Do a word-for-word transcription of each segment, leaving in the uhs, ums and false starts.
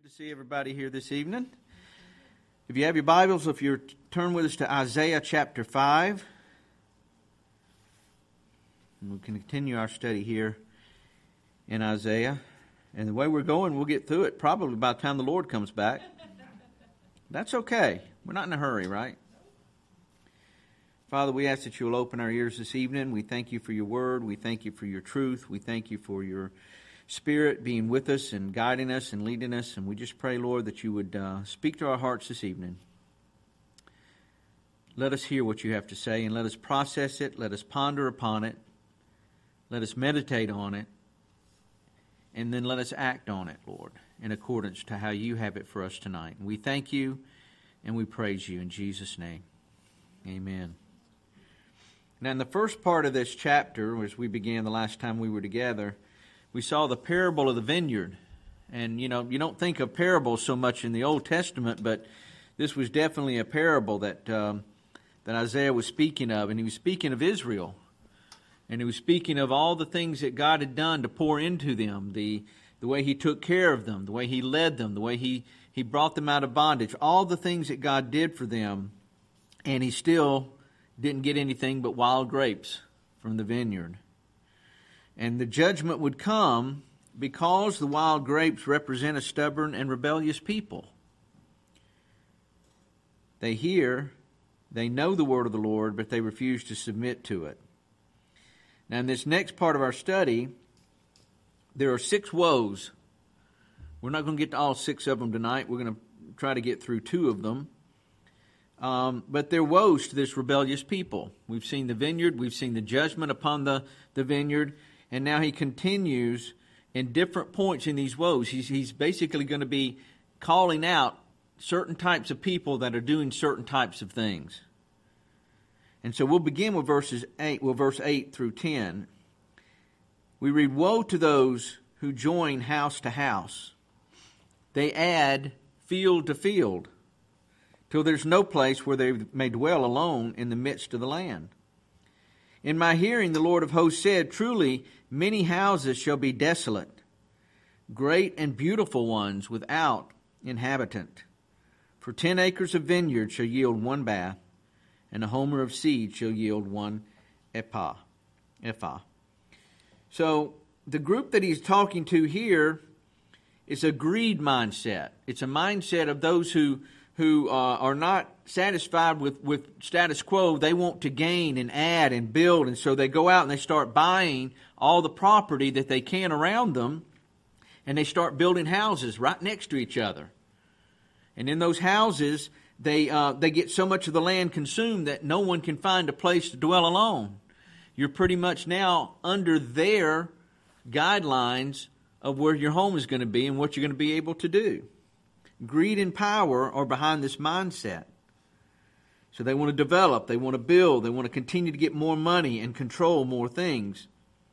Good to see everybody here this evening. If you have your Bibles, if you turn with us to Isaiah chapter five, and we can continue our study here in Isaiah. And the way we're going, we'll get through it probably by the time the Lord comes back. That's okay. We're not in a hurry, right? Father, we ask that you will open our ears this evening. We thank you for your word. We thank you for your truth. We thank you for your Spirit being with us and guiding us and leading us. And we just pray, Lord, that you would uh, speak to our hearts this evening. Let us hear what you have to say and let us process it. Let us ponder upon it. Let us meditate on it. And then let us act on it, Lord, in accordance to how you have it for us tonight. And we thank you and we praise you in Jesus' name. Amen. Now, in the first part of this chapter, as we began the last time we were together, we saw the parable of the vineyard. And, you know, you don't think of parables so much in the Old Testament, but this was definitely a parable that um, that Isaiah was speaking of. And he was speaking of Israel. And he was speaking of all the things that God had done to pour into them, the the way he took care of them, the way he led them, the way he, he brought them out of bondage, all the things that God did for them. And he still didn't get anything but wild grapes from the vineyard. And the judgment would come because the wild grapes represent a stubborn and rebellious people. They hear, they know the word of the Lord, but they refuse to submit to it. Now, in this next part of our study, there are six woes. We're not going to get to all six of them tonight. We're going to try to get through two of them. Um, but they're woes to this rebellious people. We've seen the vineyard. We've seen the judgment upon the, the vineyard. And now he continues in different points in these woes. He's, he's basically going to be calling out certain types of people that are doing certain types of things. And so we'll begin with verses eight, well, verse eight through ten. We read, "Woe to those who join house to house. They add field to field, till there's no place where they may dwell alone in the midst of the land. In my hearing, the Lord of hosts said, truly, many houses shall be desolate, great and beautiful ones without inhabitant. For ten acres of vineyard shall yield one bath, and a homer of seed shall yield one ephah. ephah. So the group that he's talking to here is a greed mindset. It's a mindset of those who who uh, are not satisfied with, with status quo. They want to gain and add and build, and so they go out and they start buying all the property that they can around them, and they start building houses right next to each other. And in those houses, they uh, they get so much of the land consumed that no one can find a place to dwell alone. You're pretty much now under their guidelines of where your home is going to be and what you're going to be able to do. Greed and power are behind this mindset. So they want to develop, they want to build, they want to continue to get more money and control more things.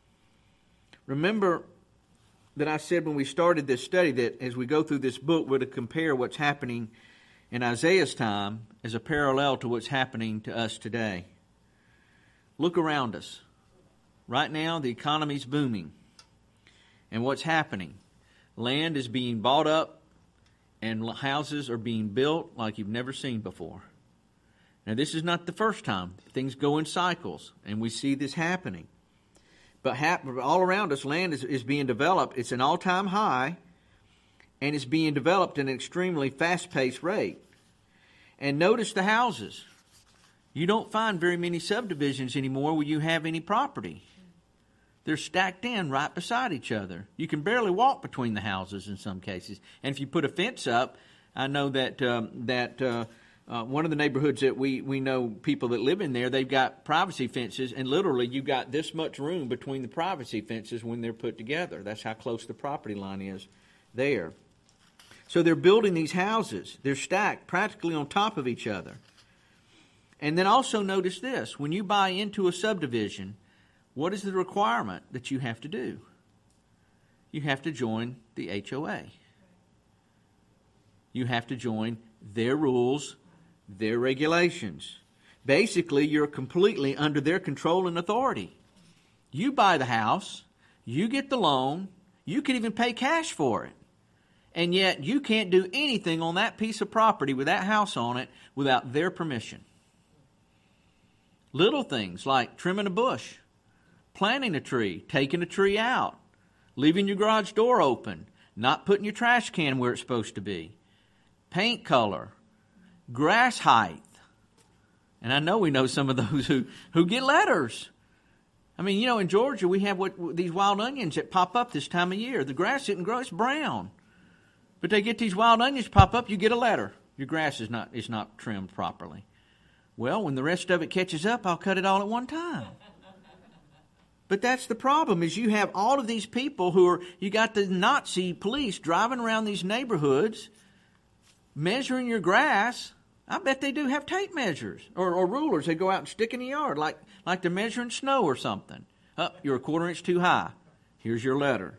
Remember that I said when we started this study that as we go through this book, we're to compare what's happening in Isaiah's time as a parallel to what's happening to us today. Look around us. Right now, the economy's booming. And what's happening? Land is being bought up, and houses are being built like you've never seen before. Now, this is not the first time. Things go in cycles, and we see this happening. But ha- all around us, land is, is being developed. It's an all-time high, and it's being developed at an extremely fast-paced rate. And notice the houses. You don't find very many subdivisions anymore where you have any property. They're stacked in right beside each other. You can barely walk between the houses in some cases. And if you put a fence up, I know that um, that uh, uh, one of the neighborhoods that we, we know people that live in there, they've got privacy fences, and literally you've got this much room between the privacy fences when they're put together. That's how close the property line is there. So they're building these houses. They're stacked practically on top of each other. And then also notice this. When you buy into a subdivision, what is the requirement that you have to do? You have to join the H O A. You have to join their rules, their regulations. Basically, you're completely under their control and authority. You buy the house, you get the loan, you can even pay cash for it. And yet you can't do anything on that piece of property with that house on it without their permission. Little things like trimming a bush, planting a tree, taking a tree out, leaving your garage door open, not putting your trash can where it's supposed to be, paint color, grass height. And I know we know some of those who, who get letters. I mean, you know, in Georgia we have what these wild onions that pop up this time of year. The grass didn't grow, it's brown. But they get these wild onions pop up, you get a letter. Your grass is not is not trimmed properly. Well, when the rest of it catches up, I'll cut it all at one time. But that's the problem, is you have all of these people who are, you got the Nazi police driving around these neighborhoods, measuring your grass. I bet they do have tape measures or, or rulers they go out and stick in the yard like, like they're measuring snow or something. Oh, you're a quarter inch too high. Here's your letter.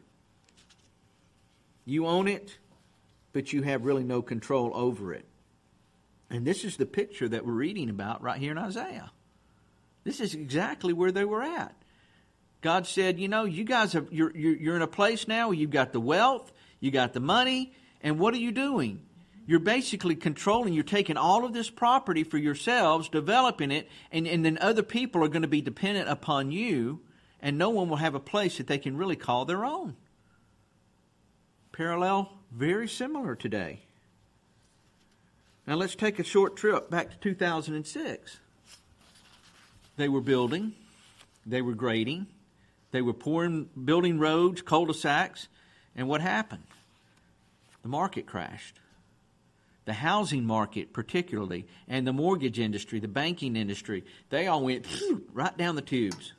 You own it, but you have really no control over it. And this is the picture that we're reading about right here in Isaiah. This is exactly where they were at. God said, you know, you guys have, you're, you're, you're in a place now where you've got the wealth, you got the money, and what are you doing? You're basically controlling, you're taking all of this property for yourselves, developing it, and, and then other people are going to be dependent upon you, and no one will have a place that they can really call their own. Parallel, very similar today. Now let's take a short trip back to two thousand six. They were building, they were grading, they were pouring, building roads, cul-de-sacs, and what happened? The market crashed. The housing market particularly, and the mortgage industry, the banking industry, they all went right down the tubes.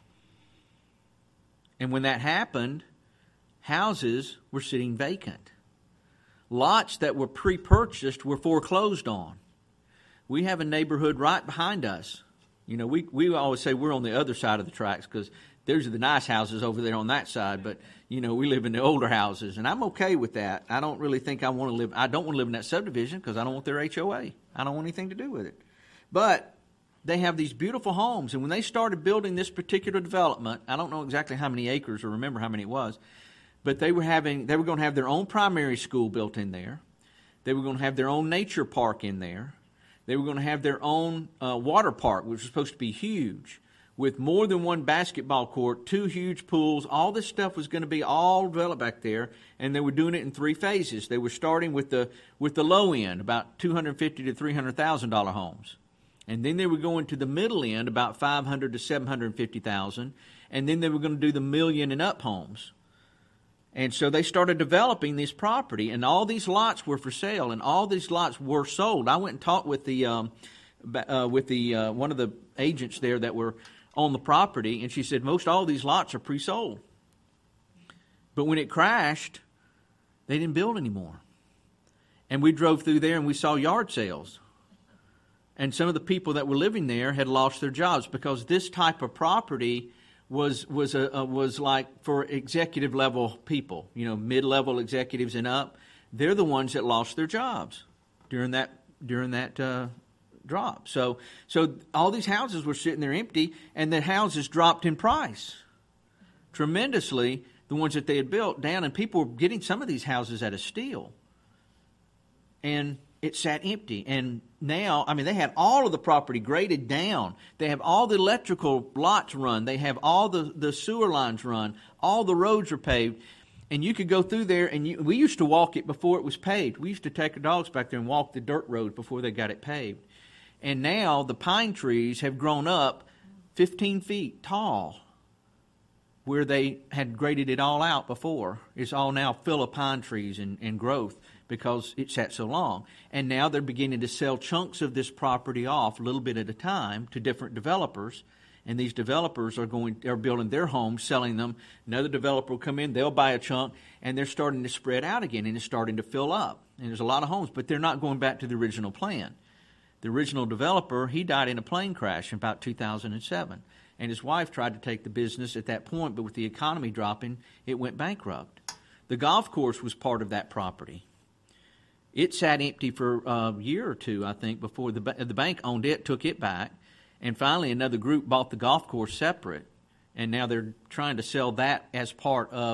And when that happened, houses were sitting vacant. Lots that were pre-purchased were foreclosed on. We have a neighborhood right behind us. You know, we, we always say we're on the other side of the tracks because there's the nice houses over there on that side, but, you know, we live in the older houses, and I'm okay with that. I don't really think I want to live, I don't want to live in that subdivision because I don't want their H O A. I don't want anything to do with it. But they have these beautiful homes, and when they started building this particular development, I don't know exactly how many acres or remember how many it was, but they were having, they were going to have their own primary school built in there. They were going to have their own nature park in there. They were going to have their own uh, water park, which was supposed to be huge, with more than one basketball court, two huge pools. All this stuff was going to be all developed back there, and they were doing it in three phases. They were starting with the with the low end, about two hundred fifty thousand to three hundred thousand dollars homes. And then they were going to the middle end, about five hundred thousand to seven hundred fifty thousand, and then they were going to do the million and up homes. And so they started developing this property, and all these lots were for sale, and all these lots were sold. I went and talked with the um, uh, with the uh, one of the agents there that were on the property, and she said most all these lots are pre-sold. But when it crashed, they didn't build anymore. And we drove through there and we saw yard sales. And some of the people that were living there had lost their jobs because this type of property was was a, a was like for executive level people, you know, mid-level executives and up. They're the ones that lost their jobs during that during that uh, drop. So so all these houses were sitting there empty, and the houses dropped in price tremendously. The ones that they had built down, and people were getting some of these houses at a steal, and it sat empty. And now, I mean, they had all of the property graded down. They have all the electrical lots run. They have all the, the sewer lines run. All the roads are paved. And you could go through there, and you, we used to walk it before it was paved. We used to take our dogs back there and walk the dirt road before they got it paved. And now the pine trees have grown up fifteen feet tall where they had graded it all out before. It's all now full of pine trees and, and growth, because it sat so long. And now they're beginning to sell chunks of this property off a little bit at a time to different developers. And these developers are going, they're building their homes, selling them. Another developer will come in, they'll buy a chunk, and they're starting to spread out again, and it's starting to fill up. And there's a lot of homes, but they're not going back to the original plan. The original developer, he died in a plane crash in about two thousand seven. And his wife tried to take the business at that point, but with the economy dropping, it went bankrupt. The golf course was part of that property. It sat empty for a year or two, I think, before the the bank owned it, took it back, and finally another group bought the golf course separate, and now they're trying to sell that as part of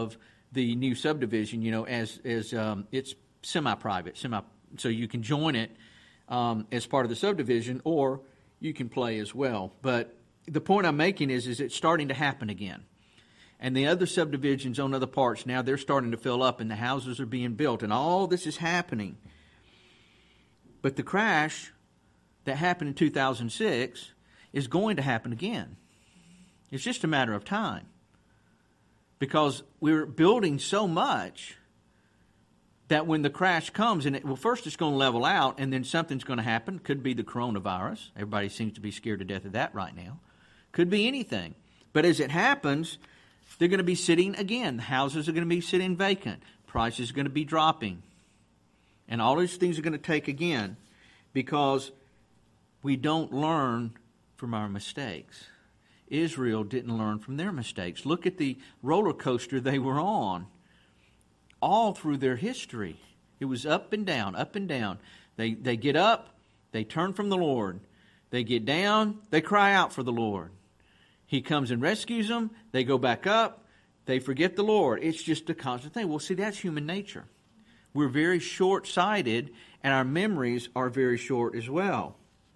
the new subdivision, you know, as as um, it's semi-private, semi, so you can join it um, as part of the subdivision, or you can play as well. But the point I'm making is, is it's starting to happen again. And the other subdivisions on other parts, now they're starting to fill up and the houses are being built and all this is happening. But the crash that happened in two thousand six is going to happen again. It's just a matter of time. Because we're building so much that when the crash comes, and it, well, first it's going to level out and then something's going to happen. Could be the coronavirus. Everybody seems to be scared to death of that right now. Could be anything. But as it happens, they're going to be sitting again. The houses are going to be sitting vacant. Prices are going to be dropping. And all these things are going to take again because we don't learn from our mistakes. Israel didn't learn from their mistakes. Look at the roller coaster they were on all through their history. It was up and down, up and down. They, they get up, they turn from the Lord. They get down, they cry out for the Lord. He comes and rescues them. They go back up. They forget the Lord. It's just a constant thing. Well, see, that's human nature. We're very short-sighted, and our memories are very short as well.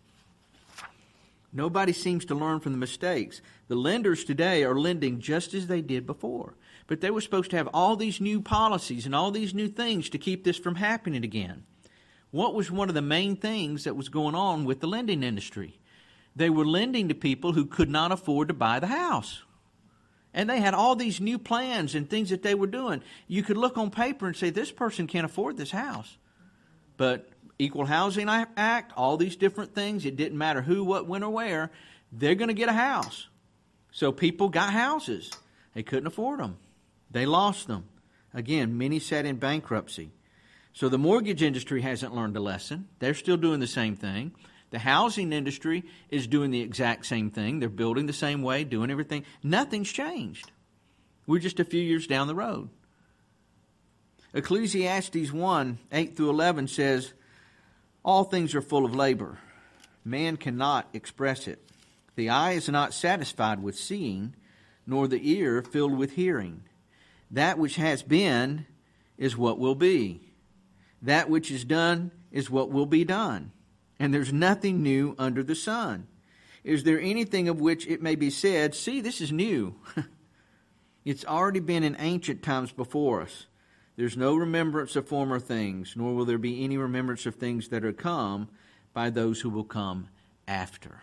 Nobody seems to learn from the mistakes. The lenders today are lending just as they did before. But they were supposed to have all these new policies and all these new things to keep this from happening again. What was one of the main things that was going on with the lending industry? They were lending to people who could not afford to buy the house. And they had all these new plans and things that they were doing. You could look on paper and say, this person can't afford this house. But Equal Housing Act, all these different things, it didn't matter who, what, when, or where, they're going to get a house. So people got houses. They couldn't afford them. They lost them. Again, many sat in bankruptcy. So the mortgage industry hasn't learned a lesson. They're still doing the same thing. The housing industry is doing the exact same thing. They're building the same way, doing everything. Nothing's changed. We're just a few years down the road. Ecclesiastes one, eight through eleven says, all things are full of labor. Man cannot express it. The eye is not satisfied with seeing, nor the ear filled with hearing. That which has been is what will be. That which is done is what will be done. And there's nothing new under the sun. Is there anything of which it may be said, see, this is new? It's already been in ancient times before us. There's no remembrance of former things, nor will there be any remembrance of things that are come by those who will come after.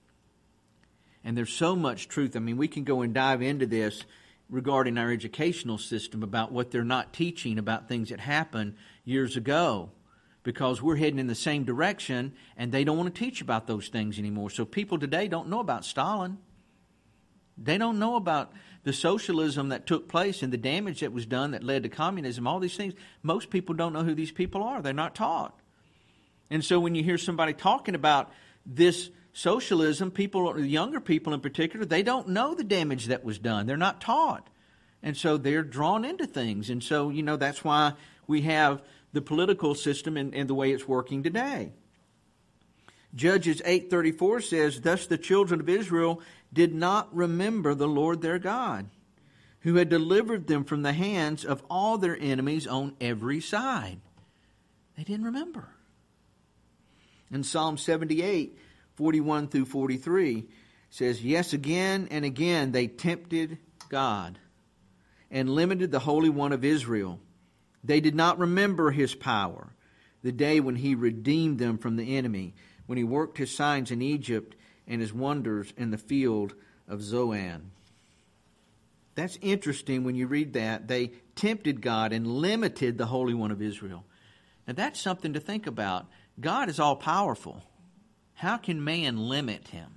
And there's so much truth. I mean, we can go and dive into this regarding our educational system about what they're not teaching about things that happened years ago. Because we're heading in the same direction, and they don't want to teach about those things anymore. So people today don't know about Stalin. They don't know about the socialism that took place and the damage that was done that led to communism, all these things. Most people don't know who these people are. They're not taught. And so when you hear somebody talking about this socialism, people, younger people in particular, they don't know the damage that was done. They're not taught. And so they're drawn into things. And so, you know, that's why we have the political system and, and the way it's working today. Judges eight thirty-four says, thus the children of Israel did not remember the Lord their God, who had delivered them from the hands of all their enemies on every side. They didn't remember. In Psalm seventy-eight, forty-one through forty-three says, yes, again and again they tempted God and limited the Holy One of Israel. They did not remember his power, the day when he redeemed them from the enemy, when he worked his signs in Egypt and his wonders in the field of Zoan. That's interesting when you read that. They tempted God and limited the Holy One of Israel. Now that's something to think about. God is all-powerful. How can man limit him?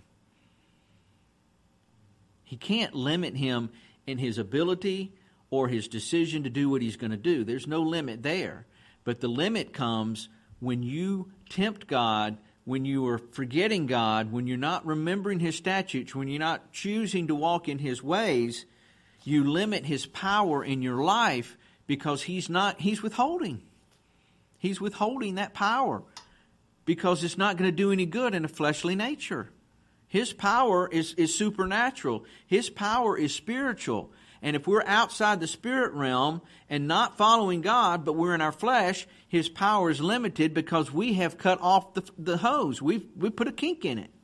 He can't limit him in his ability or his decision to do what he's going to do. There's no limit there. But the limit comes when you tempt God, when you are forgetting God, when you're not remembering his statutes, when you're not choosing to walk in his ways, you limit his power in your life because he's not, he's withholding. He's withholding that power because it's not going to do any good in a fleshly nature. His power is, is supernatural. His power is spiritual. And if we're outside the spirit realm and not following God, but we're in our flesh, His power is limited because we have cut off the, the hose. We've, we put a kink in it.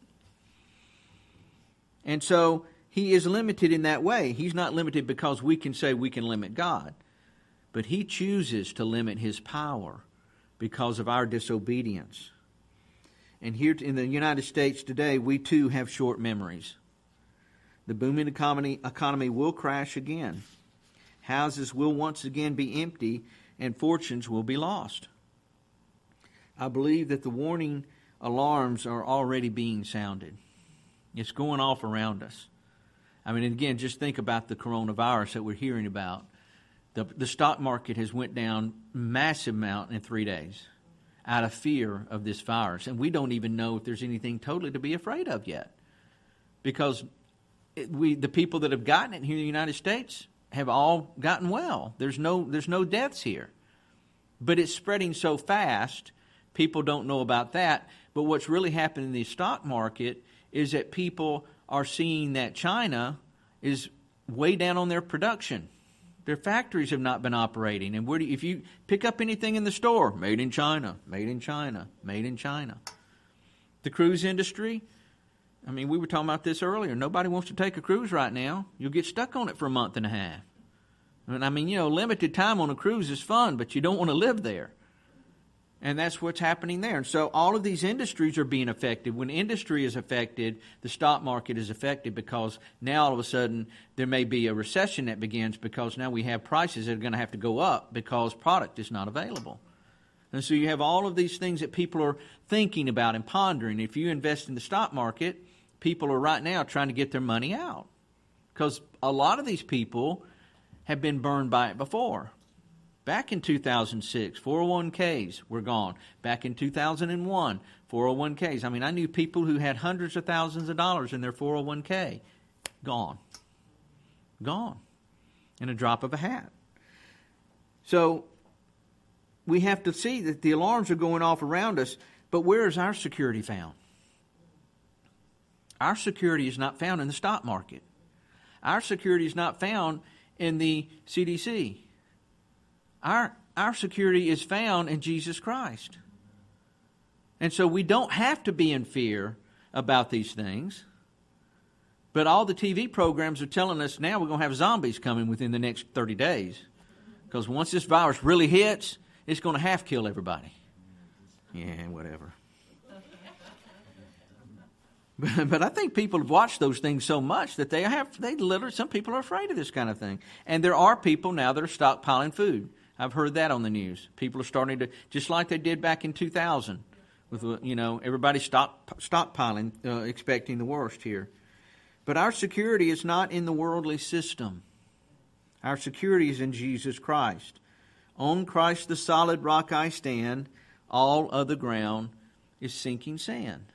And so He is limited in that way. He's not limited because we can say we can limit God. But He chooses to limit His power because of our disobedience. And here in the United States today, we too have short memories. The booming economy, economy will crash again. Houses will once again be empty and fortunes will be lost. I believe that the warning alarms are already being sounded. It's going off around us. I mean, again, just think about the coronavirus that we're hearing about. The, the stock market has went down massive amount in three days out of fear of this virus. And we don't even know if there's anything totally to be afraid of yet. Because it, we, the people that have gotten it here in the United States have all gotten well. There's no, there's no deaths here. But it's spreading so fast, people don't know about that. But what's really happening in the stock market is that people are seeing that China is way down on their production. Their factories have not been operating. And where do you, if you pick up anything in the store, made in China, made in China, made in China. The cruise industry, I mean, we were talking about this earlier. Nobody wants to take a cruise right now. You'll get stuck on it for a month and a half. And I mean, you know, limited time on a cruise is fun, but you don't want to live there. And that's what's happening there. And so all of these industries are being affected. When industry is affected, the stock market is affected because now all of a sudden there may be a recession that begins because now we have prices that are going to have to go up because product is not available. And so you have all of these things that people are thinking about and pondering. If you invest in the stock market, people are right now trying to get their money out because a lot of these people have been burned by it before. Back in two thousand six, four oh one k's were gone. Back in two thousand one, four oh one k's. I mean, I knew people who had hundreds of thousands of dollars in their four oh one k. Gone. Gone. In a drop of a hat. So, we have to see that the alarms are going off around us, but where is our security found? Our security is not found in the stock market. Our security is not found in the C D C. Our, our security is found in Jesus Christ. And so we don't have to be in fear about these things. But all the T V programs are telling us now we're going to have zombies coming within the next thirty days. Because once this virus really hits, it's going to half kill everybody. Yeah, whatever. But, but I think people have watched those things so much that they have, they literally, some people are afraid of this kind of thing. And there are people now that are stockpiling food. I've heard that on the news. People are starting to, just like they did back in two thousand, with, you know, everybody stock, stockpiling, uh, expecting the worst here. But our security is not in the worldly system. Our security is in Jesus Christ. On Christ the solid rock I stand, all other ground is sinking sand.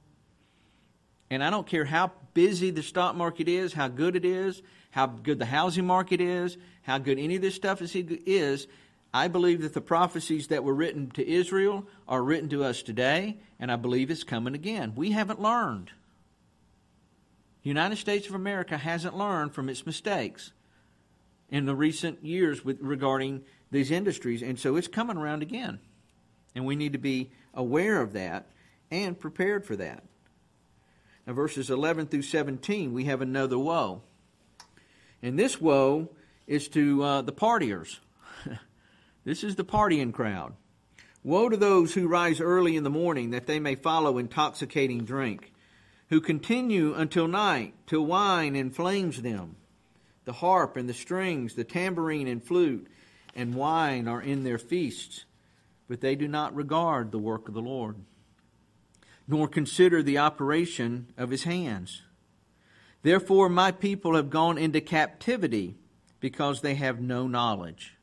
And I don't care how busy the stock market is, how good it is, how good the housing market is, how good any of this stuff is, is, I believe that the prophecies that were written to Israel are written to us today, and I believe it's coming again. We haven't learned. The United States of America hasn't learned from its mistakes in the recent years with regarding these industries, and so it's coming around again. And we need to be aware of that and prepared for that. Now, verses eleven through seventeen, we have another woe. And this woe is to uh, the partiers. This is the partying crowd. Woe to those who rise early in the morning that they may follow intoxicating drink, who continue until night, till wine inflames them. The harp and the strings, the tambourine and flute, and wine are in their feasts, but they do not regard the work of the Lord, nor consider the operation of his hands. Therefore my people have gone into captivity, because they have no knowledge.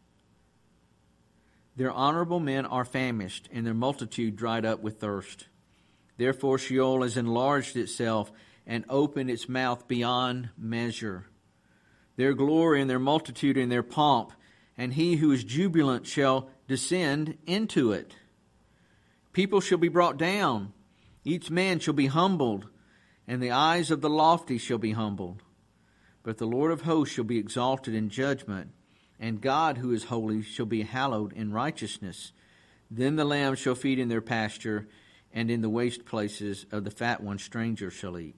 Their honorable men are famished, and their multitude dried up with thirst. Therefore Sheol has enlarged itself, and opened its mouth beyond measure. Their glory and their multitude and their pomp, and he who is jubilant shall descend into it. People shall be brought down, each man shall be humbled, and the eyes of the lofty shall be humbled. But the Lord of hosts shall be exalted in judgment, and God, who is holy, shall be hallowed in righteousness. Then the lambs shall feed in their pasture, and in the waste places of the fat ones strangers shall eat.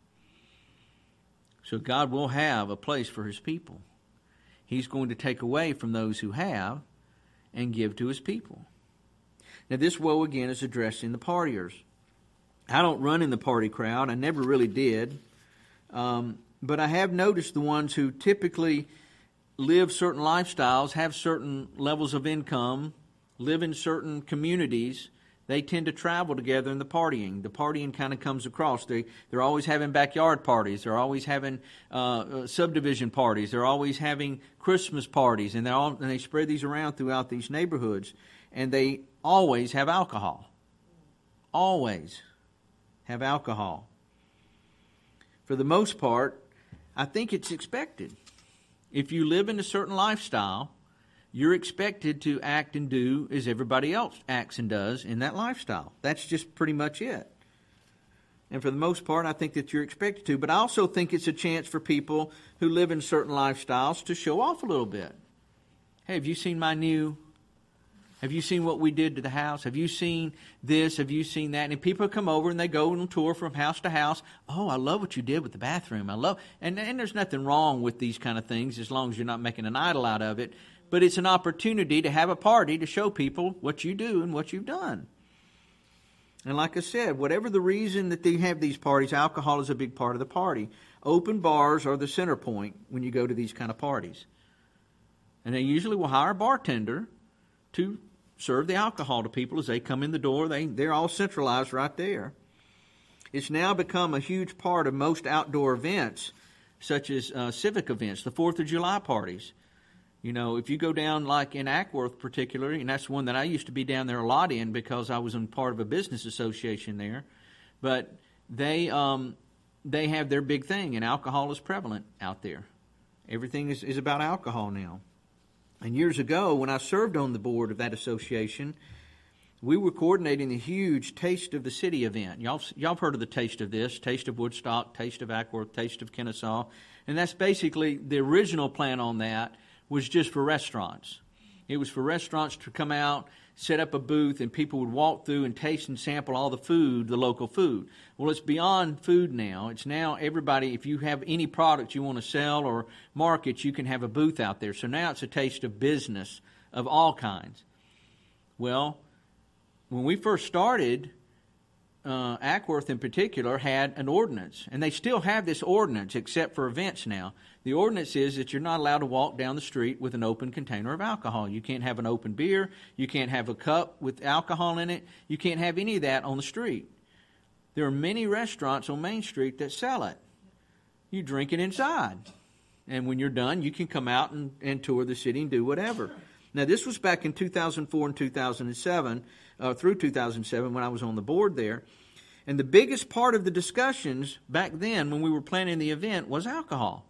So God will have a place for his people. He's going to take away from those who have and give to his people. Now this woe again is addressing the partiers. I don't run in the party crowd. I never really did. Um, but I have noticed the ones who typically live certain lifestyles, have certain levels of income, live in certain communities, they tend to travel together in the partying. The partying kind of comes across. They, they're always having backyard parties. They're always having uh, subdivision parties. They're always having Christmas parties. And, they're all, and they spread these around throughout these neighborhoods. And they always have alcohol. Always have alcohol. For the most part, I think it's expected. If you live in a certain lifestyle, you're expected to act and do as everybody else acts and does in that lifestyle. That's just pretty much it. And for the most part, I think that you're expected to. But I also think it's a chance for people who live in certain lifestyles to show off a little bit. Hey, have you seen my new... Have you seen what we did to the house? Have you seen this? Have you seen that? And people come over and they go on tour from house to house. Oh, I love what you did with the bathroom. I love, and, and there's nothing wrong with these kind of things as long as you're not making an idol out of it. But it's an opportunity to have a party to show people what you do and what you've done. And like I said, whatever the reason that they have these parties, alcohol is a big part of the party. Open bars are the center point when you go to these kind of parties. And they usually will hire a bartender to serve the alcohol to people as they come in the door. They, they're all centralized right there. It's now become a huge part of most outdoor events, such as uh, civic events, the fourth of July parties. You know, if you go down like in Ackworth particularly, and that's one that I used to be down there a lot in because I was in part of a business association there, but they um, they have their big thing, and alcohol is prevalent out there. Everything is, is about alcohol now. And years ago, when I served on the board of that association, we were coordinating the huge Taste of the City event. Y'all, y'all have heard of the Taste of this, Taste of Woodstock, Taste of Ackworth, Taste of Kennesaw. And that's basically, the original plan on that was just for restaurants. It was for restaurants to come out, set up a booth, and people would walk through and taste and sample all the food, the local food. Well, it's beyond food now. It's now everybody, if you have any product you want to sell or market, you can have a booth out there. So now it's a taste of business of all kinds. Well, when we first started, uh, Ackworth in particular had an ordinance, and they still have this ordinance except for events now. The ordinance is that you're not allowed to walk down the street with an open container of alcohol. You can't have an open beer. You can't have a cup with alcohol in it. You can't have any of that on the street. There are many restaurants on Main Street that sell it. You drink it inside. And when you're done, you can come out and, and tour the city and do whatever. Now, this was back in two thousand four and two thousand seven, uh, through two thousand seven when I was on the board there. And the biggest part of the discussions back then when we were planning the event was alcohol.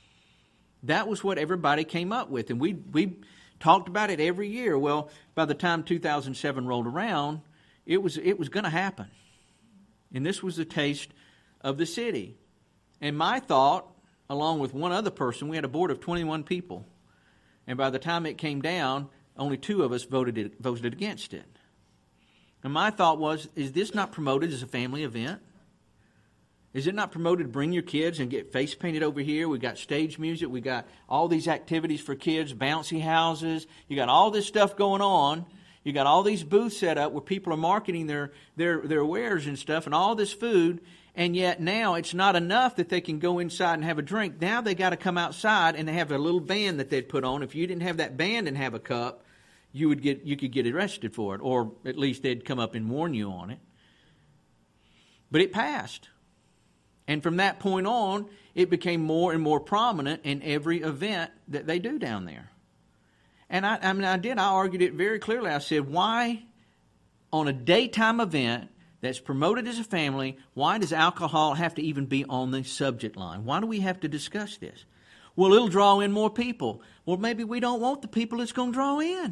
That was what everybody came up with. And we we talked about it every year. Well, by the time two thousand seven rolled around, it was it was going to happen. And this was the taste of the city. And my thought, along with one other person, we had a board of twenty-one people. And by the time it came down, only two of us voted it, voted against it. And my thought was, is this not promoted as a family event? Is it not promoted to bring your kids and get face painted over here? We got stage music. We got all these activities for kids, bouncy houses. You got all this stuff going on. You got all these booths set up where people are marketing their, their, their wares and stuff and all this food. And yet now it's not enough that they can go inside and have a drink. Now they got to come outside and they have a little band that they'd put on. If you didn't have that band and have a cup, you would get you could get arrested for it, or at least they'd come up and warn you on it. But it passed. And from that point on, it became more and more prominent in every event that they do down there. And I, I mean, I did. I argued it very clearly. I said, why, on a daytime event that's promoted as a family, why does alcohol have to even be on the subject line? Why do we have to discuss this? Well, it'll draw in more people. Well, maybe we don't want the people it's going to draw in.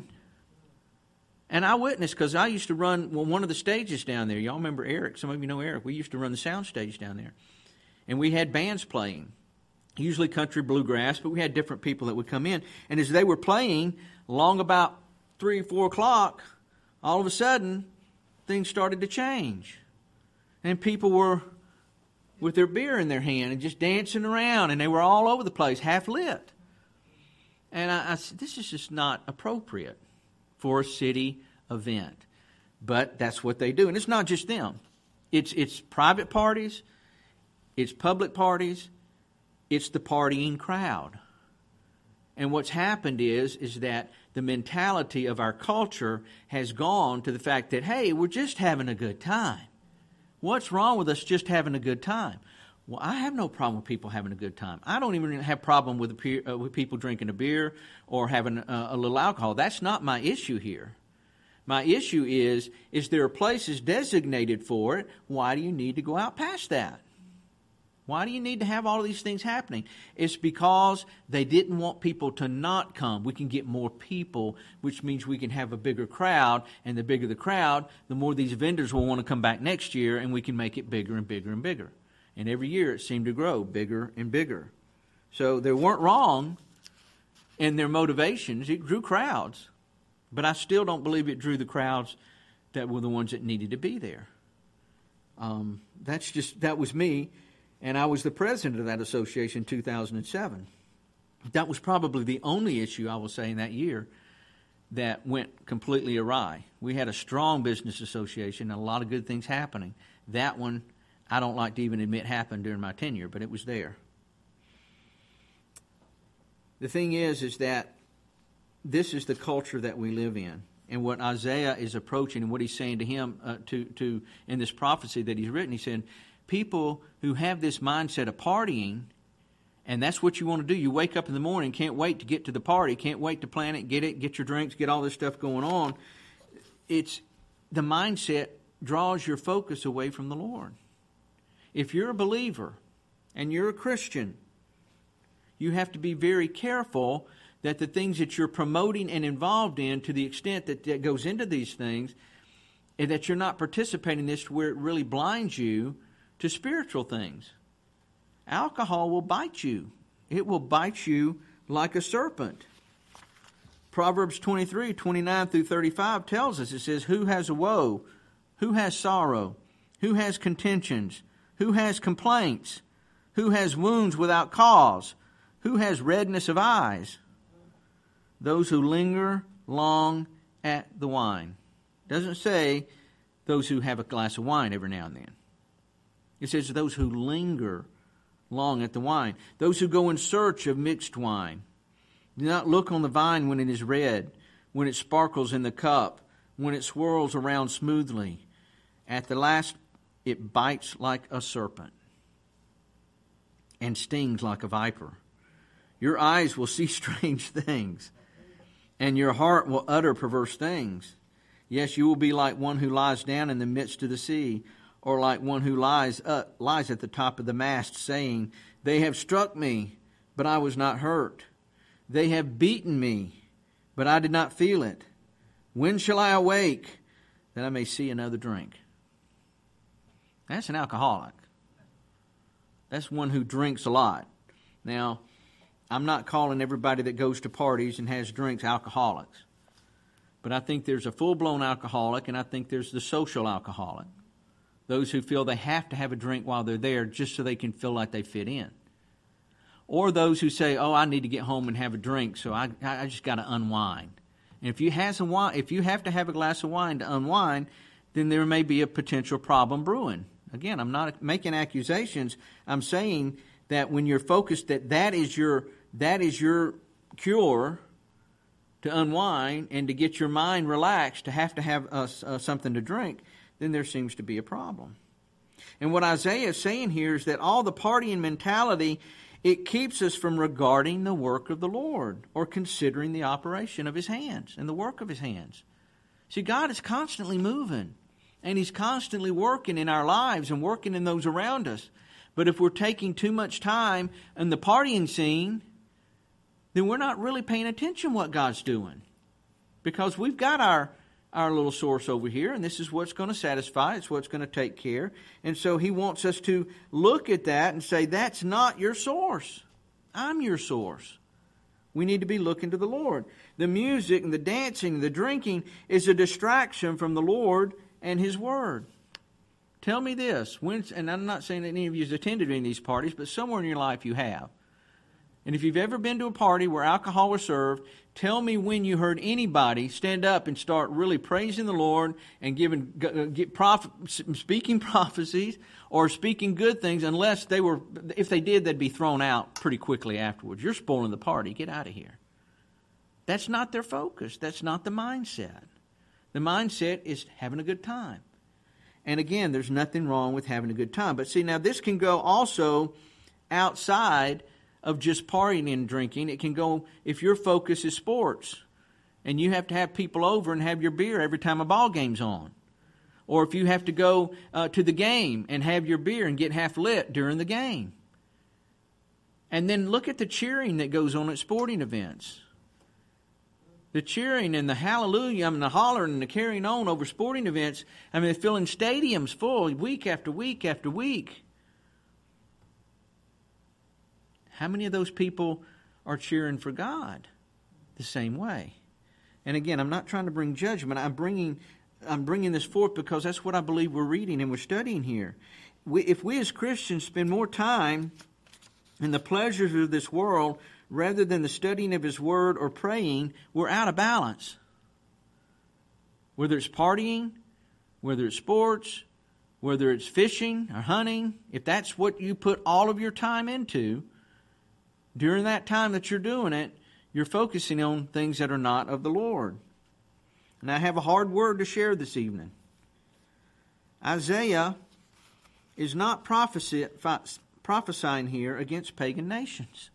And I witnessed, because I used to run well, one of the stages down there. Y'all remember Eric? Some of you know Eric. We used to run the sound stage down there. And we had bands playing. usually country bluegrass, but we had different people that would come in. And as they were playing, along about three or four o'clock, all of a sudden, things started to change. And people were with their beer in their hand and just dancing around, and they were all over the place, half lit. And I, I said, this is just not appropriate for a city event. But that's what they do. And it's not just them. It's it's private parties, it's public parties, it's the partying crowd. And what's happened is, is that the mentality of our culture has gone to the fact that, hey, we're just having a good time. What's wrong with us just having a good time? Well, I have no problem with people having a good time. I don't even have a problem with, a, uh, with people drinking a beer or having a, a little alcohol. That's not my issue here. My issue is, is there are places designated for it. Why do you need to go out past that? Why do you need to have all of these things happening? It's because they didn't want people to not come. We can get more people, which means we can have a bigger crowd. And the bigger the crowd, the more these vendors will want to come back next year, and we can make it bigger and bigger and bigger. And every year it seemed to grow bigger and bigger. So they weren't wrong in their motivations. It drew crowds. But I still don't believe it drew the crowds that were the ones that needed to be there. Um, that's just, that was me. And I was the president of that association in two thousand seven. That was probably the only issue, I will say, in that year that went completely awry. We had a strong business association and a lot of good things happening. That one, I don't like to even admit happened during my tenure, but it was there. The thing is, is that this is the culture that we live in. And what Isaiah is approaching and what he's saying to him uh, to, to in this prophecy that he's written, he said, people who have this mindset of partying, and that's what you want to do. You wake up in the morning, can't wait to get to the party, can't wait to plan it, get it, get your drinks, get all this stuff going on. It's the mindset draws your focus away from the Lord. If you're a believer and you're a Christian, you have to be very careful that the things that you're promoting and involved in, to the extent that that goes into these things, and that you're not participating in this to where it really blinds you to spiritual things. Alcohol will bite you. It will bite you like a serpent. Proverbs twenty-three, twenty-nine through thirty-five tells us, it says, who has a woe? Who has sorrow? Who has contentions? Who has complaints? Who has wounds without cause? Who has redness of eyes? Those who linger long at the wine. Doesn't say those who have a glass of wine every now and then. It says those who linger long at the wine. Those who go in search of mixed wine. Do not look on the vine when it is red, when it sparkles in the cup, when it swirls around smoothly. At the last, it bites like a serpent and stings like a viper. Your eyes will see strange things, and your heart will utter perverse things. Yes, you will be like one who lies down in the midst of the sea, or like one who lies up, lies at the top of the mast, saying, they have struck me, but I was not hurt. They have beaten me, but I did not feel it. When shall I awake, that I may see another drink? That's an alcoholic. That's one who drinks a lot. Now, I'm not calling everybody that goes to parties and has drinks alcoholics. But I think there's a full-blown alcoholic, and I think there's the social alcoholic. Those who feel they have to have a drink while they're there just so they can feel like they fit in. Or those who say, oh, I need to get home and have a drink, so I, I just got to unwind. And if you, has a wine, if you have to have a glass of wine to unwind, then there may be a potential problem brewing. Again, I'm not making accusations. I'm saying that when you're focused that that is your, that is your cure to unwind and to get your mind relaxed, to have to have uh, uh, something to drink, then there seems to be a problem. And what Isaiah is saying here is that all the partying mentality, it keeps us from regarding the work of the Lord or considering the operation of His hands and the work of His hands. See, God is constantly moving, and He's constantly working in our lives and working in those around us. But if we're taking too much time in the partying scene, then we're not really paying attention to what God's doing. Because we've got our our little source over here, and this is what's going to satisfy, it's what's going to take care. And so He wants us to look at that and say, that's not your source. I'm your source. We need to be looking to the Lord. The music and the dancing and the drinking is a distraction from the Lord and His Word. Tell me this, when, and I'm not saying that any of you have attended any of these parties, but somewhere in your life you have. And if you've ever been to a party where alcohol was served, tell me when you heard anybody stand up and start really praising the Lord and giving, get prof, speaking prophecies or speaking good things, unless they were, if they did, they'd be thrown out pretty quickly afterwards. You're spoiling the party. Get out of here. That's not their focus. That's not the mindset. The mindset is having a good time. And again, there's nothing wrong with having a good time. But see, now this can go also outside of just partying and drinking. It can go, if your focus is sports, and you have to have people over and have your beer every time a ball game's on. Or if you have to go uh, to the game and have your beer and get half lit during the game. And then look at the cheering that goes on at sporting events. The cheering and the hallelujah, I mean the hollering and the carrying on over sporting events. I mean, they're filling stadiums full week after week after week. How many of those people are cheering for God the same way? And again, I'm not trying to bring judgment. I'm bringing, I'm bringing this forth because that's what I believe we're reading and we're studying here. We, if we as Christians spend more time in the pleasures of this world rather than the studying of His Word or praying, we're out of balance. Whether it's partying, whether it's sports, whether it's fishing or hunting, if that's what you put all of your time into, during that time that you're doing it, you're focusing on things that are not of the Lord. And I have a hard word to share this evening. Isaiah is not prophecy, prophesying here against pagan nations.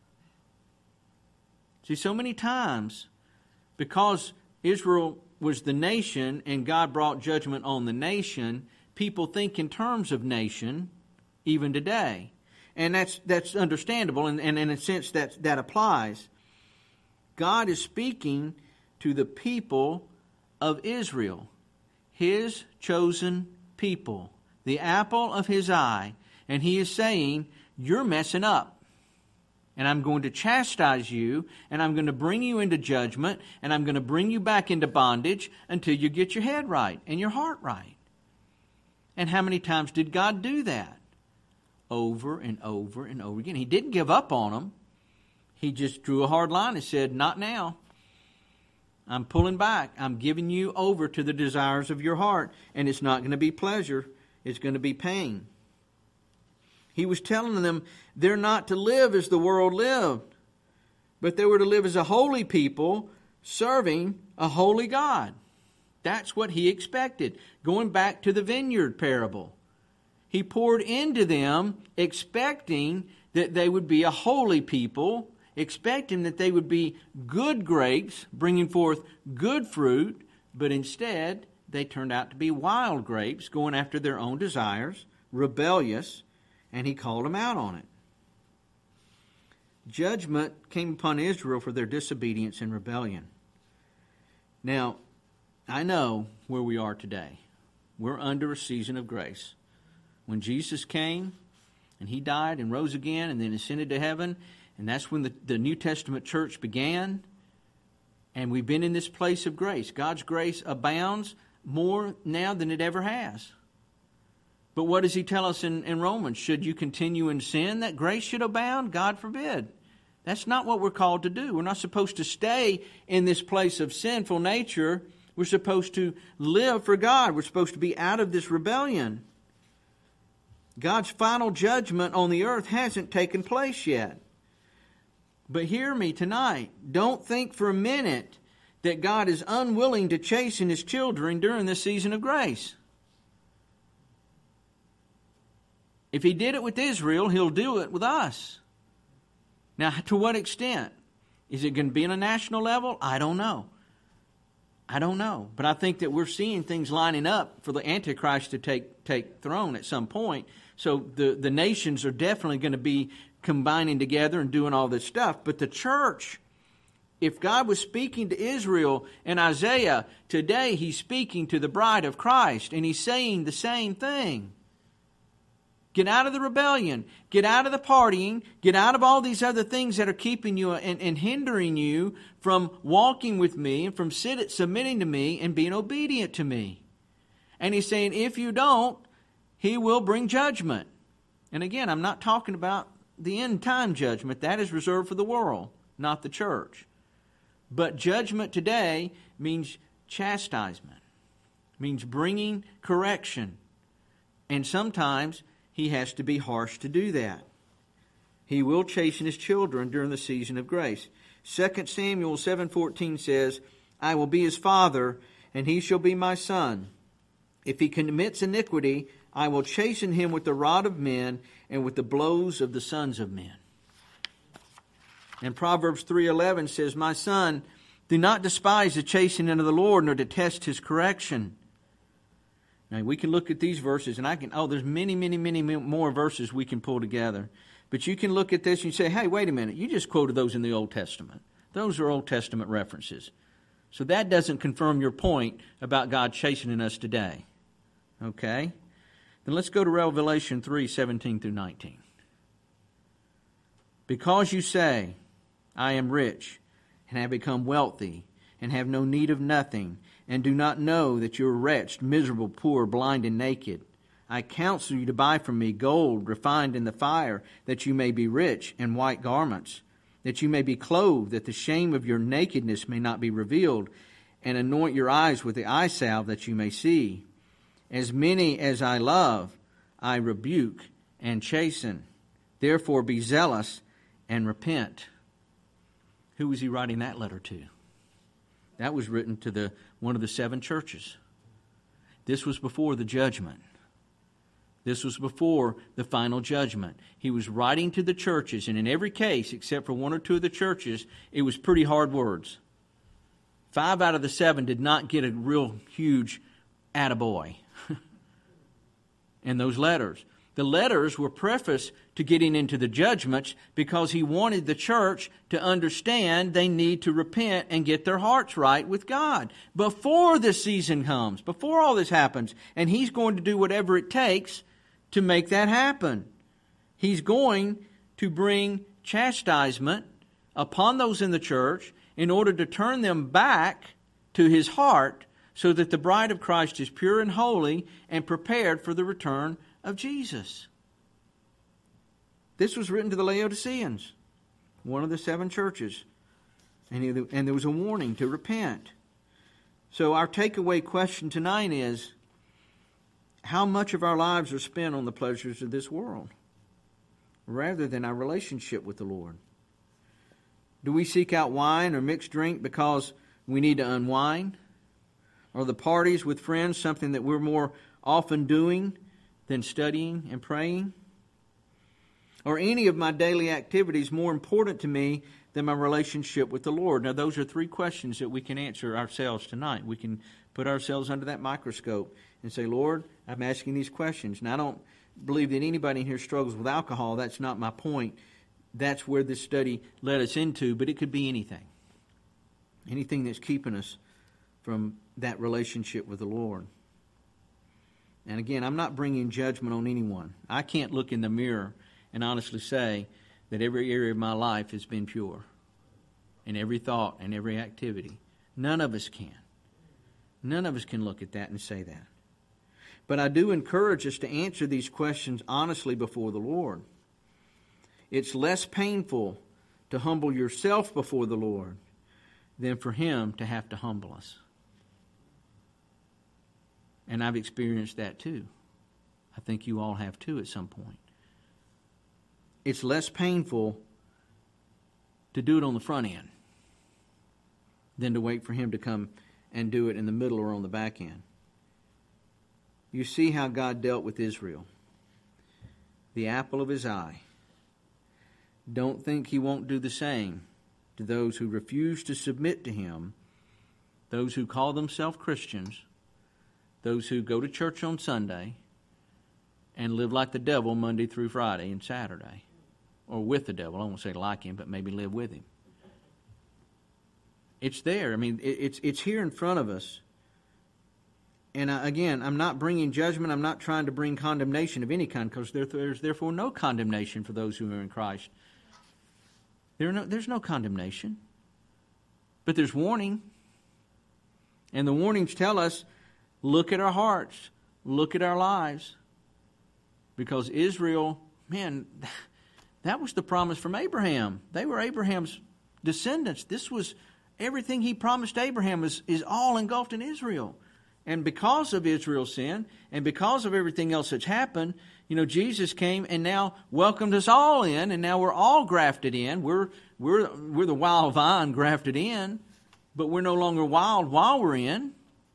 See, so many times, because Israel was the nation and God brought judgment on the nation, people think in terms of nation even today. And that's that's understandable, and, and in a sense that, that applies. God is speaking to the people of Israel, His chosen people, the apple of His eye, and He is saying, you're messing up. And I'm going to chastise you, and I'm going to bring you into judgment, and I'm going to bring you back into bondage until you get your head right and your heart right. And how many times did God do that? Over and over and over again. He didn't give up on them. He just drew a hard line and said, not now. I'm pulling back. I'm giving you over to the desires of your heart, and it's not going to be pleasure. It's going to be pain. He was telling them they're not to live as the world lived, but they were to live as a holy people serving a holy God. That's what He expected. Going back to the vineyard parable, He poured into them expecting that they would be a holy people, expecting that they would be good grapes, bringing forth good fruit, but instead they turned out to be wild grapes, going after their own desires, rebellious, and He called them out on it. Judgment came upon Israel for their disobedience and rebellion. Now, I know where we are today. We're under a season of grace. When Jesus came, and He died and rose again and then ascended to heaven, and that's when the, the New Testament church began, and we've been in this place of grace. God's grace abounds more now than it ever has. But what does He tell us in, in Romans? Should you continue in sin, that grace should abound? God forbid. That's not what we're called to do. We're not supposed to stay in this place of sinful nature. We're supposed to live for God. We're supposed to be out of this rebellion. God's final judgment on the earth hasn't taken place yet. But hear me tonight. Don't think for a minute that God is unwilling to chasten His children during this season of grace. If He did it with Israel, He'll do it with us. Now, to what extent? Is it going to be on a national level? I don't know. I don't know. But I think that we're seeing things lining up for the Antichrist to take, take throne at some point. So the, the nations are definitely going to be combining together and doing all this stuff. But the church, if God was speaking to Israel in Isaiah, today He's speaking to the bride of Christ. And He's saying the same thing. Get out of the rebellion. Get out of the partying. Get out of all these other things that are keeping you and, and hindering you from walking with me and from sit, submitting to me and being obedient to me. And he's saying, if you don't, he will bring judgment. And again, I'm not talking about the end time judgment. That is reserved for the world, not the church. But judgment today means chastisement, means bringing correction. And sometimes he has to be harsh to do that. He will chasten his children during the season of grace. Second Samuel seven fourteen says, I will be his father, and he shall be my son. If he commits iniquity, I will chasten him with the rod of men and with the blows of the sons of men. And Proverbs three eleven says, my son, do not despise the chastening of the Lord, nor detest his correction. Now, we can look at these verses, and I can, oh, there's many, many, many more verses we can pull together. But you can look at this and you say, hey, wait a minute, you just quoted those in the Old Testament. Those are Old Testament references. So that doesn't confirm your point about God chastening us today. Okay? Then let's go to Revelation three seventeen through nineteen. Because you say, I am rich, and have become wealthy, and have no need of nothing, and do not know that you are wretched, miserable, poor, blind, and naked. I counsel you to buy from me gold refined in the fire, that you may be rich, and white garments, that you may be clothed, that the shame of your nakedness may not be revealed, and anoint your eyes with the eye salve, that you may see. As many as I love, I rebuke and chasten. Therefore be zealous and repent. Who was he writing that letter to? That was written to the one of the seven churches. This was before the judgment. This was before the final judgment. He was writing to the churches, and in every case, except for one or two of the churches, it was pretty hard words. Five out of the seven did not get a real huge attaboy in those letters. The letters were prefaced to getting into the judgments because he wanted the church to understand they need to repent and get their hearts right with God before this season comes, before all this happens. And he's going to do whatever it takes to make that happen. He's going to bring chastisement upon those in the church in order to turn them back to his heart so that the bride of Christ is pure and holy and prepared for the return of Jesus. This was written to the Laodiceans, one of the seven churches. And, he, and there was a warning to repent. So our takeaway question tonight is, how much of our lives are spent on the pleasures of this world rather than our relationship with the Lord? Do we seek out wine or mixed drink because we need to unwind? Are the parties with friends something that we're more often doing than studying and praying? Are any of my daily activities more important to me than my relationship with the Lord? Now, those are three questions that we can answer ourselves tonight. We can put ourselves under that microscope and say, Lord, I'm asking these questions. Now, I don't believe that anybody in here struggles with alcohol. That's not my point. That's where this study led us into, but it could be anything. Anything that's keeping us from that relationship with the Lord. And again, I'm not bringing judgment on anyone. I can't look in the mirror and honestly say that every area of my life has been pure. In every thought and every activity. None of us can. None of us can look at that and say that. But I do encourage us to answer these questions honestly before the Lord. It's less painful to humble yourself before the Lord than for Him to have to humble us. And I've experienced that too. I think you all have too at some point. It's less painful to do it on the front end than to wait for Him to come and do it in the middle or on the back end. You see how God dealt with Israel. The apple of His eye. Don't think He won't do the same to those who refuse to submit to Him, those who call themselves Christians, those who go to church on Sunday and live like the devil Monday through Friday and Saturday. Or with the devil. I won't say like him, but maybe live with him. It's there. I mean, it's it's here in front of us. And uh, again, I'm not bringing judgment. I'm not trying to bring condemnation of any kind, because there, there's therefore no condemnation for those who are in Christ. There no, there's no condemnation. But there's warning. And the warnings tell us, look at our hearts. Look at our lives. Because Israel, man, that was the promise from Abraham. They were Abraham's descendants. This was everything he promised Abraham is, is all engulfed in Israel. And because of Israel's sin, and because of everything else that's happened, you know, Jesus came and now welcomed us all in, and now we're all grafted in. We're we're we're the wild vine grafted in, but we're no longer wild while we're in.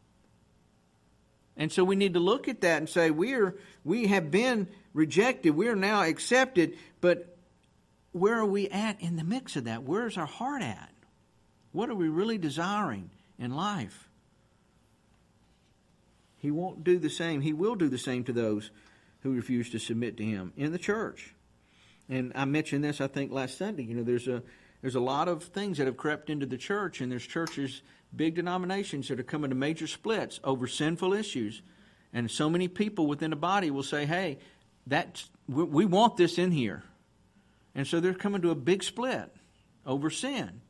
And so we need to look at that and say, we're we have been rejected, we are now accepted, but where are we at in the mix of that? Where's our heart at? What are we really desiring in life? He won't do the same. He will do the same to those who refuse to submit to him in the church. And I mentioned this, I think, last Sunday. You know, there's a there's a lot of things that have crept into the church, and there's churches, big denominations, that are coming to major splits over sinful issues. And so many people within the body will say, hey, that's, we, we want this in here. And so they're coming to a big split over sin.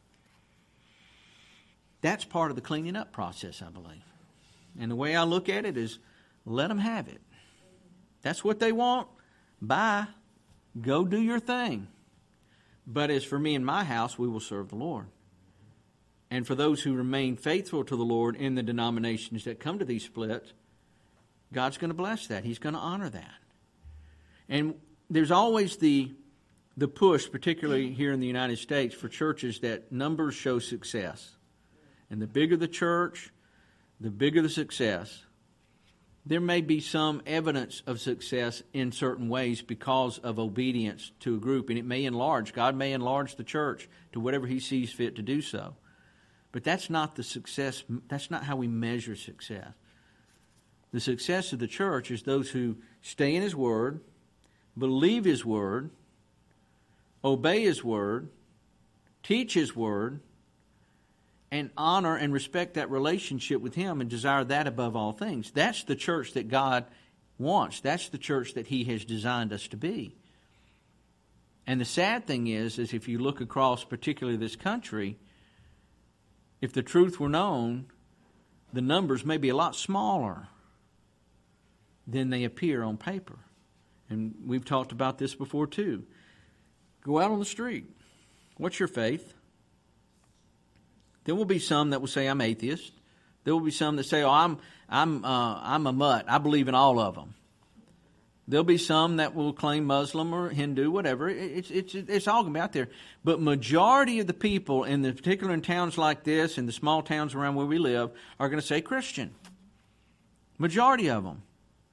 That's part of the cleaning up process, I believe. And the way I look at it is, let them have it. That's what they want. Bye. Go do your thing. But as for me and my house, we will serve the Lord. And for those who remain faithful to the Lord in the denominations that come to these splits, God's going to bless that. He's going to honor that. And there's always the, the push, particularly here in the United States, for churches that numbers show success. And the bigger the church, the bigger the success. There may be some evidence of success in certain ways because of obedience to a group, and it may enlarge. God may enlarge the church to whatever he sees fit to do so. But that's not the success. That's not how we measure success. The success of the church is those who stay in his word, believe his word, obey his word, teach his word, and honor and respect that relationship with him and desire that above all things. That's the church that God wants. That's the church that he has designed us to be. And the sad thing is, is if you look across particularly this country, if the truth were known, the numbers may be a lot smaller than they appear on paper. And we've talked about this before too. Go out on the street. What's your faith? There will be some that will say, I'm atheist. There will be some that say, oh, I'm I'm uh, I'm a mutt. I believe in all of them. There'll be some that will claim Muslim or Hindu, whatever. It's it's it's all going to be out there. But majority of the people, in the particular in towns like this, in the small towns around where we live, are going to say Christian. Majority of them.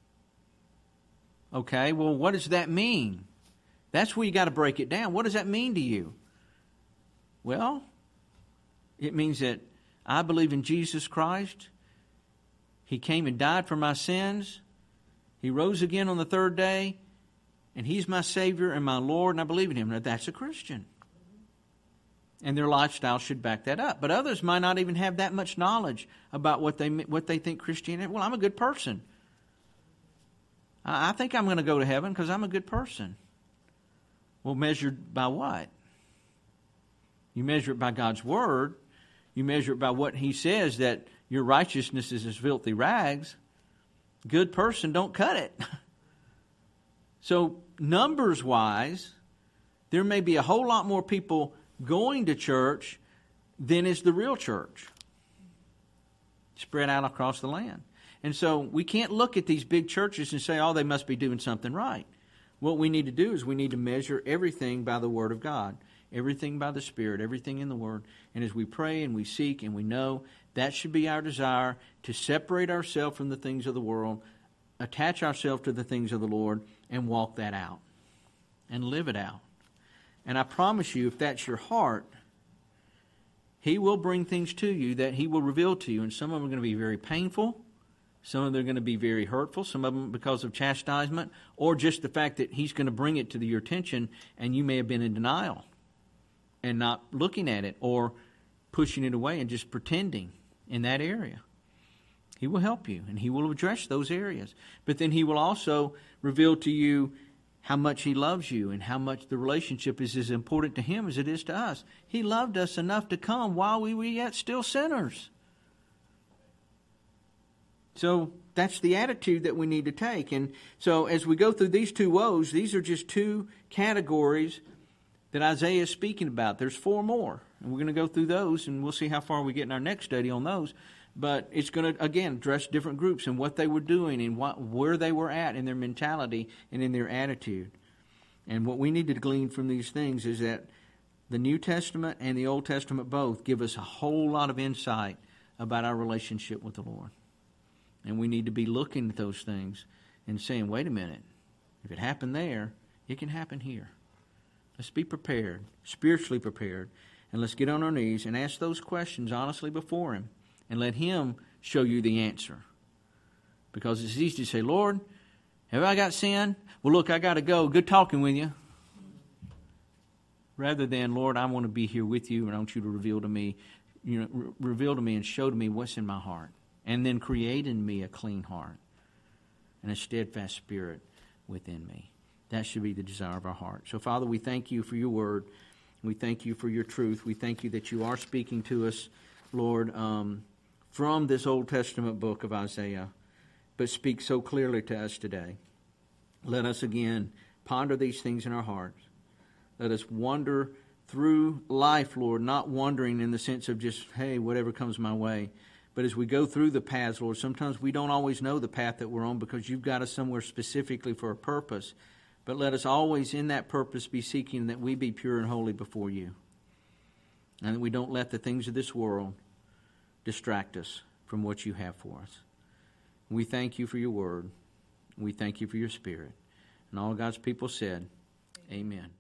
Okay, well, what does that mean? That's where you got to break it down. What does that mean to you? Well, it means that I believe in Jesus Christ. He came and died for my sins. He rose again on the third day. And he's my Savior and my Lord, and I believe in him. Now, that's a Christian. And their lifestyle should back that up. But others might not even have that much knowledge about what they what they think Christianity is. Well, I'm a good person. I think I'm going to go to heaven because I'm a good person. Well, measured by what? You measure it by God's Word. You measure it by what he says, that your righteousness is as filthy rags. Good person, don't cut it. So numbers-wise, there may be a whole lot more people going to church than is the real church. Spread out across the land. And so we can't look at these big churches and say, oh, they must be doing something right. What we need to do is we need to measure everything by the Word of God. Everything by the Spirit, everything in the Word. And as we pray and we seek and we know, that should be our desire, to separate ourselves from the things of the world, attach ourselves to the things of the Lord, and walk that out. And live it out. And I promise you, if that's your heart, he will bring things to you that he will reveal to you. And some of them are going to be very painful. Some of them are going to be very hurtful. Some of them because of chastisement. Or just the fact that he's going to bring it to your attention and you may have been in denial and not looking at it, or pushing it away and just pretending in that area. He will help you, and He will address those areas. But then He will also reveal to you how much He loves you and how much the relationship is as important to Him as it is to us. He loved us enough to come while we were yet still sinners. So that's the attitude that we need to take. And so as we go through these two woes, these are just two categories that Isaiah is speaking about. There's four more, and we're going to go through those, and we'll see how far we get in our next study on those. But it's going to, again, address different groups and what they were doing and what, where they were at in their mentality and in their attitude. And what we need to glean from these things is that the New Testament and the Old Testament both give us a whole lot of insight about our relationship with the Lord. And we need to be looking at those things and saying, wait a minute, if it happened there, it can happen here. Let's be prepared, spiritually prepared, and let's get on our knees and ask those questions honestly before Him. And let Him show you the answer. Because it's easy to say, Lord, have I got sin? Well, look, I got to go. Good talking with you. Rather than, Lord, I want to be here with you, and I want you to reveal to me, you know, re- reveal to me and show to me what's in my heart. And then create in me a clean heart and a steadfast spirit within me. That should be the desire of our heart. So, Father, we thank you for your word. We thank you for your truth. We thank you that you are speaking to us, Lord, um, from this Old Testament book of Isaiah, but speak so clearly to us today. Let us again ponder these things in our hearts. Let us wander through life, Lord, not wandering in the sense of just, hey, whatever comes my way. But as we go through the paths, Lord, sometimes we don't always know the path that we're on because you've got us somewhere specifically for a purpose. But let us always in that purpose be seeking that we be pure and holy before you. And that we don't let the things of this world distract us from what you have for us. We thank you for your word. We thank you for your Spirit. And all God's people said, amen.